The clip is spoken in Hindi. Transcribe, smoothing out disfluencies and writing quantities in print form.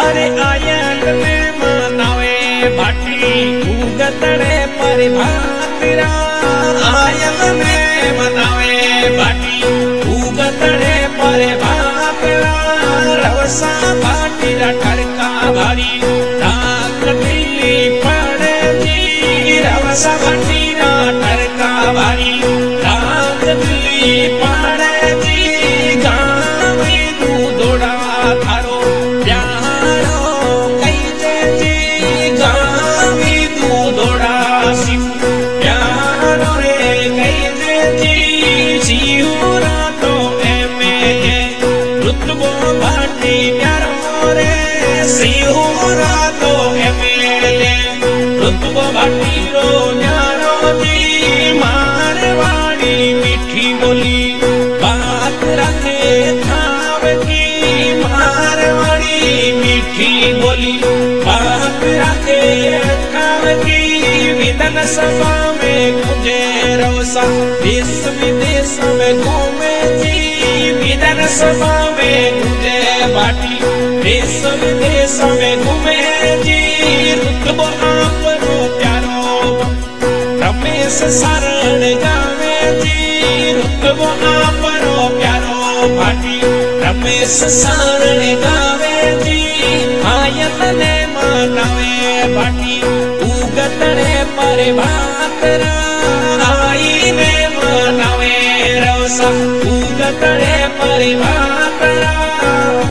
अरे आयल में मनावे भाटी उगतड़े परिभातरा आयल में मनावे भाटी उगतड़े परिभातरा रवसा भाटी टड़का भारी रात दिल्ली पड़े जी रवसा भाटी टड़का भारी रात दिल्ली पड़े जी गाँव में दूधोड़ा थारो प्यारो कई जी गाँव में दूधोड़ा शिव प्यारो रे कई जी शिवरा तो एमे रुतबो भाटी प्यारो रे शिवरा तो एमे रुतबो भाटी रो न्यारो जी मारवाड़ी मीठी बोली बात रखे थाव की मारवाड़ी मीठी बोली बात रखे थाव की विधान सभा में गुंजे रवसा देश विदेश में घूमे जी विधान सभा में गुंजे भाटी देश विदेश में घूमे जी रुतबो आपनो प्यारो रमेश शरण गावे जी रुतबो आपनो प्यारो भाटी रमेश शरण गावे जी आयत ने मनावे भाटी उगतड़े परिभातरा आई ने मनावे रवसा उगतड़े परिभातरा।